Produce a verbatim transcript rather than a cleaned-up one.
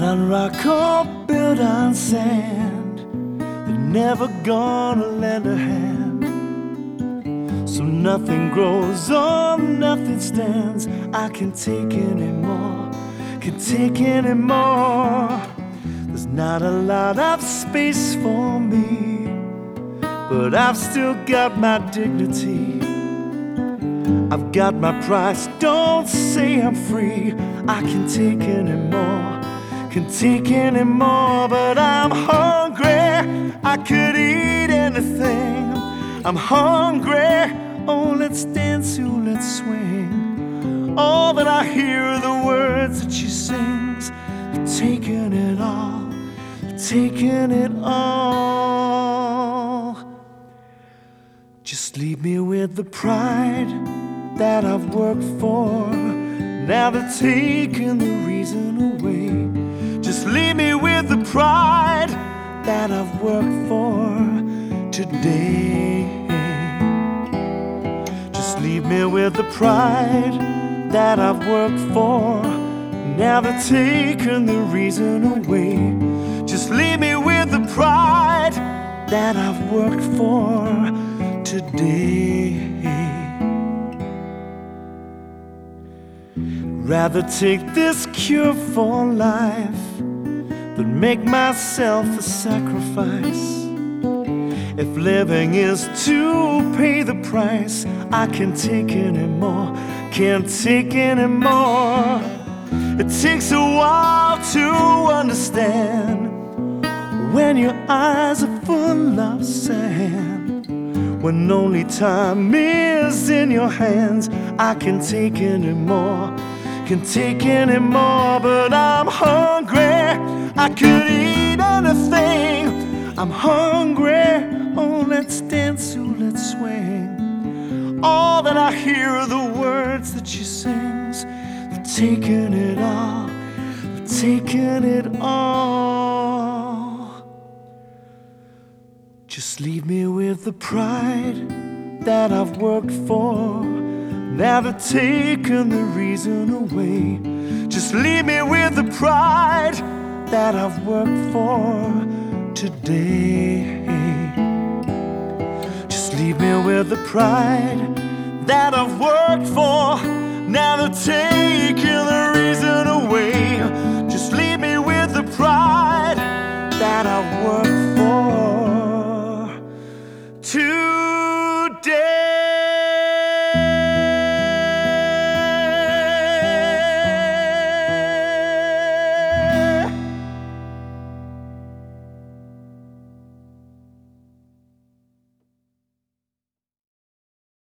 Built on rock or built on sand, they're never gonna lend a hand. So nothing grows or nothing stands. I can't take anymore, can't take anymore. There's not a lot of space for me, but I've still got my dignity. I've got my price, don't say I'm free. I can't take anymore, can't take anymore. But I'm hungry, I could eat anything. I'm hungry, oh let's dance, oh let's swing. All that I hear are the words that she sings. You're taking it all, you're taking it all. Just leave me with the pride that I've worked for. Now they're taking the reason away. Just leave me with the pride that I've worked for today. Just leave me with the pride that I've worked for. Now they're taking the reason away. Just leave me with the pride that I've worked for today. Rather take this cure for life than make myself a sacrifice. If living is to pay the price, I can't take anymore, can't take anymore. It takes a while to understand when your eyes are full of sand, when only time is in your hands. I can't take anymore, can't take anymore. But I'm hungry, I could eat anything. I'm hungry, oh let's dance, oh let's swing. All that I hear are the words that she sings. They're taking it all, they're taking it all. Just leave me with the pride that I've worked for. Now they're taking the reason away. Just leave me with the pride that I've worked for today. Just leave me with the pride that I've worked for. Now they're taking